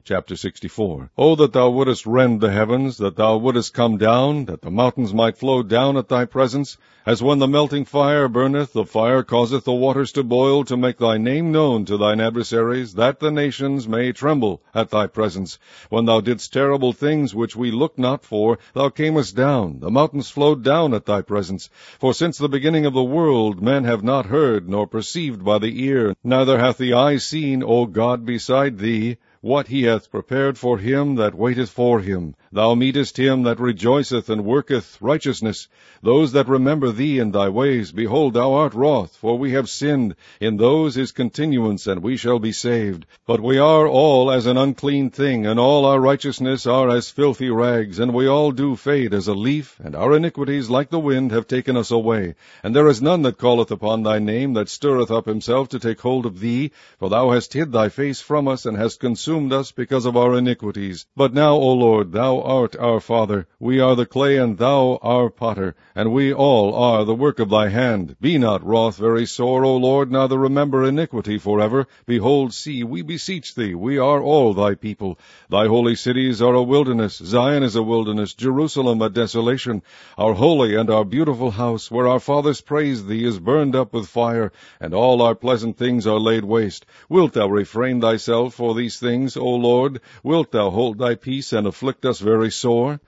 Chapter 64. O that thou wouldest rend the heavens, that thou wouldest come down, that the mountains might flow down at thy presence, as when the melting fire burneth, the fire causeth the waters to boil, to make thy name known to thine adversaries, that the nations may tremble at thy presence. When thou didst terrible things which we looked not for, thou camest down, the mountains flowed down at thy presence. For since the beginning of the world men have not heard, nor perceived by the ear, neither hath the eye seen, O God, beside thee, what he hath prepared for him that waiteth for him. Thou meetest him that rejoiceth and worketh righteousness, those that remember thee in thy ways. Behold, thou art wroth, for we have sinned. In those is continuance, and we shall be saved. But we are all as an unclean thing, and all our righteousness are as filthy rags, and we all do fade as a leaf, and our iniquities like the wind have taken us away. And there is none that calleth upon thy name, that stirreth up himself to take hold of thee. For thou hast hid thy face from us, and hast consumed us because of our iniquities. But now, O Lord, thou art our Father. We are the clay, and thou our potter, and we all are the work of thy hand. Be not wroth very sore, O Lord, neither remember iniquity forever. Behold, see, we beseech thee, we are all thy people. Thy holy cities are a wilderness, Zion is a wilderness, Jerusalem a desolation. Our holy and our beautiful house, where our fathers praised thee, is burned up with fire, and all our pleasant things are laid waste. Wilt thou refrain thyself for these things, O Lord? Wilt thou hold thy peace, and afflict us very sore?